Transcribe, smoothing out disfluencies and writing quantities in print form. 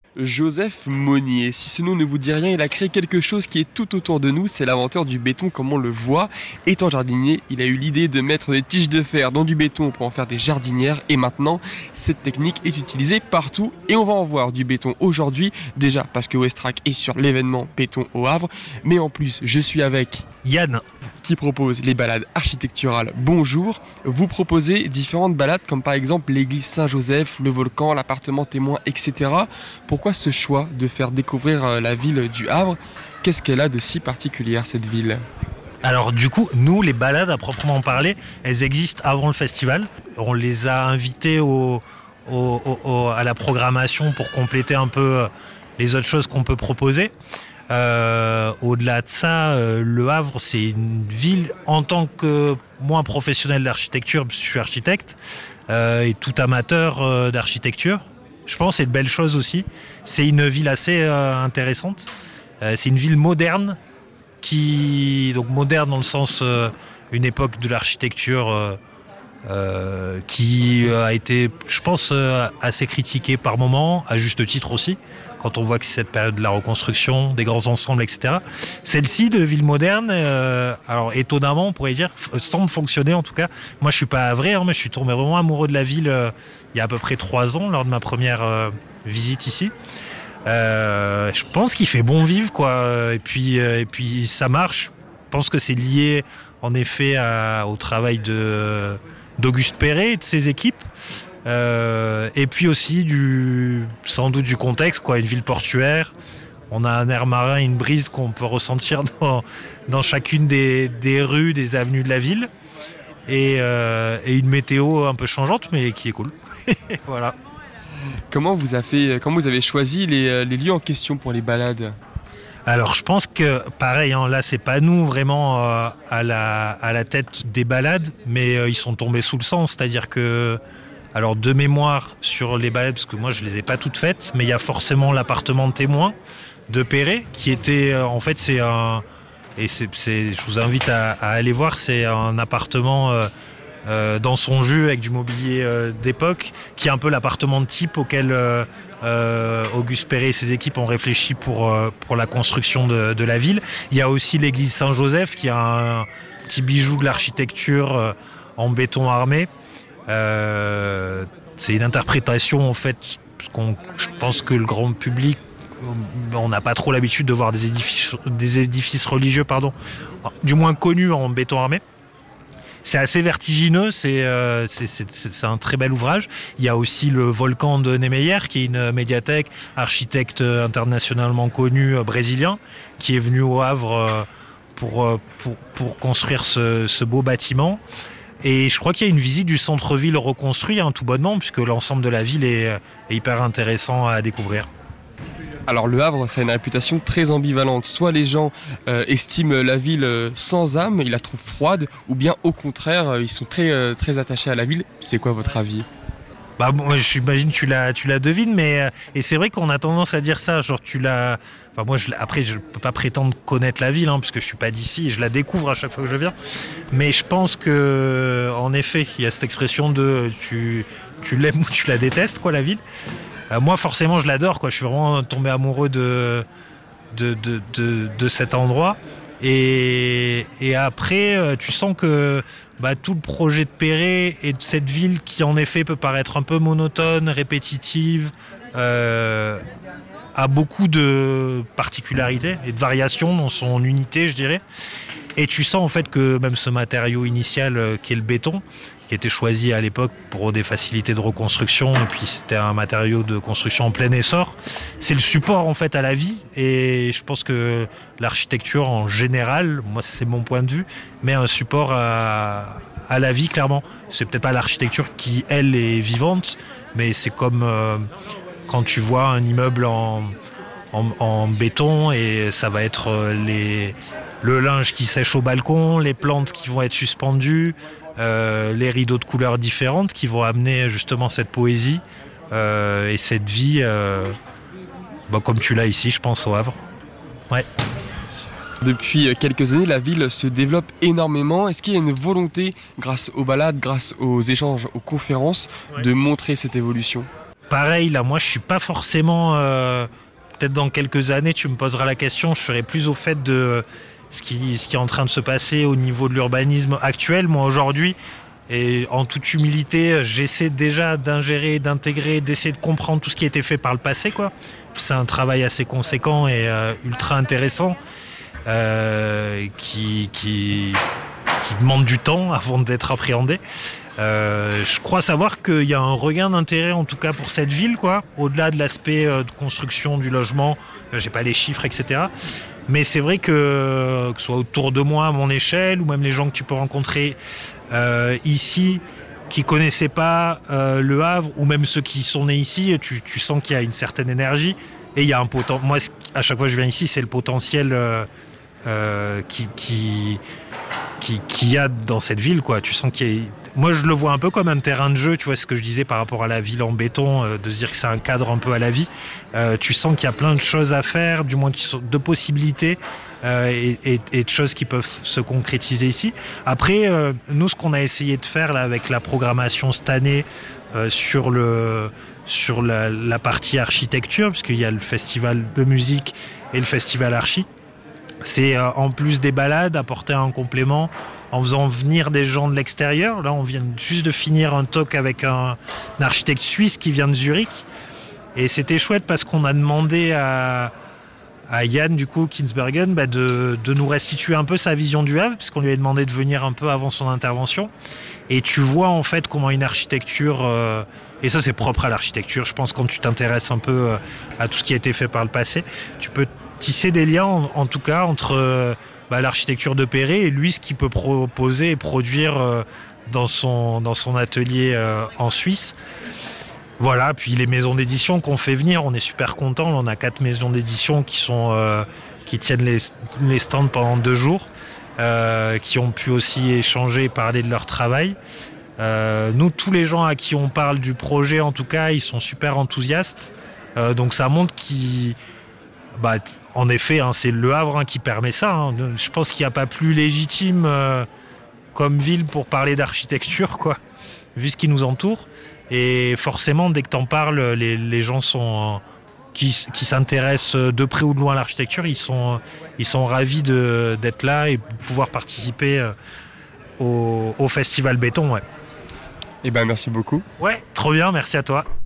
Joseph Monnier, si ce nom ne vous dit rien, il a créé quelque chose qui est tout autour de nous, c'est l'inventeur du béton comme on le voit. Étant jardinier, il a eu l'idée de mettre des tiges de fer dans du béton pour en faire des jardinières et maintenant, cette technique est utilisée partout et on va en voir du béton aujourd'hui, déjà parce que Westrack est sur l'événement béton au Havre, mais en plus, je suis avec Yann, qui propose les balades architecturales. Bonjour, vous proposez différentes balades comme par exemple l'église Saint-Joseph, le volcan, l'appartement témoin, etc. Pourquoi ce choix de faire découvrir la ville du Havre? Qu'est-ce qu'elle a de si particulière cette ville? alors du coup, nous, les balades à proprement parler, elles existent avant le festival. On les a invités à la programmation pour compléter un peu les autres choses qu'on peut proposer. Au-delà de ça, Le Havre, c'est une ville, en tant que moi professionnel d'architecture, parce que je suis architecte, et tout amateur d'architecture, je pense que c'est de belles choses aussi. C'est une ville assez intéressante. C'est une ville moderne, donc moderne dans le sens une époque de l'architecture qui a été, je pense, assez critiquée par moments, à juste titre aussi, quand on voit que c'est cette période de la reconstruction, des grands ensembles, etc. Celle-ci de ville moderne, alors étonnamment, on pourrait dire, semble fonctionner en tout cas. Moi, je suis pas havrais, mais je suis tombé vraiment amoureux de la ville il y a à peu près 3 ans, lors de ma première visite ici. Je pense qu'il fait bon vivre, quoi. Et puis ça marche. Je pense que c'est lié, en effet, au travail d'Auguste Perret et de ses équipes. Et puis aussi sans doute du contexte, quoi. Une ville portuaire, on a un air marin, une brise qu'on peut ressentir dans chacune des rues, des avenues de la ville, et une météo un peu changeante, mais qui est cool. Voilà. Comment vous avez choisi les lieux en question pour les balades? Alors je pense que pareil, là c'est pas nous vraiment à la tête des balades, mais ils sont tombés sous le sens, c'est-à-dire que, alors de mémoire sur les balades, parce que moi je les ai pas toutes faites, mais il y a forcément l'appartement témoin de Perret qui était en fait c'est je vous invite à aller voir, c'est un appartement dans son jus avec du mobilier d'époque, qui est un peu l'appartement de type auquel Auguste Perret et ses équipes ont réfléchi pour la construction de la ville. Il y a aussi l'église Saint-Joseph qui a un petit bijou de l'architecture en béton armé. C'est une interprétation en fait, parce je pense que le grand public, on n'a pas trop l'habitude de voir des édifices religieux, du moins connus en béton armé. C'est assez vertigineux, c'est un très bel ouvrage. Il y a aussi le volcan de Niemeyer, qui est une médiathèque, architecte internationalement connu brésilien, qui est venu au Havre pour construire ce beau bâtiment. Et je crois qu'il y a une visite du centre-ville reconstruit, tout bonnement, puisque l'ensemble de la ville est hyper intéressant à découvrir. Alors le Havre, ça a une réputation très ambivalente. Soit les gens estiment la ville sans âme, ils la trouvent froide, ou bien au contraire, ils sont très, très attachés à la ville. C'est quoi votre avis? Moi, j'imagine tu la devines, mais et c'est vrai qu'on a tendance à dire ça, genre moi, après, je peux pas prétendre connaître la ville, parce que je suis pas d'ici, je la découvre à chaque fois que je viens. Mais je pense que, en effet, il y a cette expression de tu l'aimes ou tu la détestes, quoi, la ville. Moi, forcément, je l'adore, quoi. Je suis vraiment tombé amoureux de cet endroit. Et après, tu sens que tout le projet de Perret et de cette ville, qui en effet peut paraître un peu monotone, répétitive, a beaucoup de particularités et de variations dans son unité, je dirais. Et tu sens en fait que même ce matériau initial qui est le béton, qui était choisi à l'époque pour des facilités de reconstruction, et puis c'était un matériau de construction en plein essor, c'est le support en fait à la vie. Et je pense que l'architecture en général, moi c'est mon point de vue, met un support à la vie, clairement. C'est peut-être pas l'architecture qui elle est vivante, mais c'est comme quand tu vois un immeuble en béton, et ça va être le linge qui sèche au balcon, les plantes qui vont être suspendues, les rideaux de couleurs différentes qui vont amener justement cette poésie et cette vie, comme tu l'as ici, je pense, au Havre. Ouais. Depuis quelques années, la ville se développe énormément. Est-ce qu'il y a une volonté, grâce aux balades, grâce aux échanges, aux conférences, de montrer cette évolution ? pareil, là, moi, je suis pas forcément... peut-être dans quelques années, tu me poseras la question, je serai plus au fait de ce qui est en train de se passer au niveau de l'urbanisme actuel. Moi, aujourd'hui, et en toute humilité, j'essaie déjà d'ingérer, d'intégrer, d'essayer de comprendre tout ce qui a été fait par le passé, quoi. C'est un travail assez conséquent et ultra intéressant qui demande du temps avant d'être appréhendé. Je crois savoir qu'il y a un regain d'intérêt en tout cas pour cette ville, quoi, au-delà de l'aspect de construction du logement. J'ai pas les chiffres, etc. Mais c'est vrai que ce soit autour de moi, à mon échelle, ou même les gens que tu peux rencontrer ici, qui connaissaient pas Le Havre, ou même ceux qui sont nés ici, tu sens qu'il y a une certaine énergie. Et il y a un potentiel. Moi, à chaque fois que je viens ici, c'est le potentiel qu'il y a dans cette ville, quoi. Tu sens qu'il y a... Moi, je le vois un peu comme un terrain de jeu, tu vois ce que je disais par rapport à la ville en béton, de se dire que c'est un cadre un peu à la vie. Tu sens qu'il y a plein de choses à faire, du moins qui sont de possibilités et de choses qui peuvent se concrétiser ici. Après, nous, ce qu'on a essayé de faire là avec la programmation cette année sur la partie architecture, puisqu'il y a le festival de musique et le festival archi, c'est en plus des balades, apporter un complément en faisant venir des gens de l'extérieur. Là, on vient juste de finir un talk avec un architecte suisse qui vient de Zurich. Et c'était chouette parce qu'on a demandé à Yann, du coup, Kinsbergen, de nous restituer un peu sa vision du Havre, puisqu'on lui avait demandé de venir un peu avant son intervention. Et tu vois, en fait, comment une architecture... et ça, c'est propre à l'architecture. Je pense quand tu t'intéresses un peu à tout ce qui a été fait par le passé, tu peux tisser des liens, en tout cas, entre... l'architecture de Perret et lui ce qu'il peut proposer et produire dans son atelier en Suisse. Voilà, puis les maisons d'édition qu'on fait venir, on est super contents. On a 4 maisons d'édition qui tiennent les stands pendant 2 jours, qui ont pu aussi échanger et parler de leur travail. Nous, tous les gens à qui on parle du projet, en tout cas, ils sont super enthousiastes. Donc ça montre qu'ils... en effet, c'est Le Havre qui permet ça. Je pense qu'il n'y a pas plus légitime comme ville pour parler d'architecture, quoi, vu ce qui nous entoure. Et forcément, dès que tu en parles, les gens qui s'intéressent de près ou de loin à l'architecture, ils sont ravis d'être là et de pouvoir participer au Festival Béton. Ouais. Eh ben, merci beaucoup. Ouais, trop bien, merci à toi.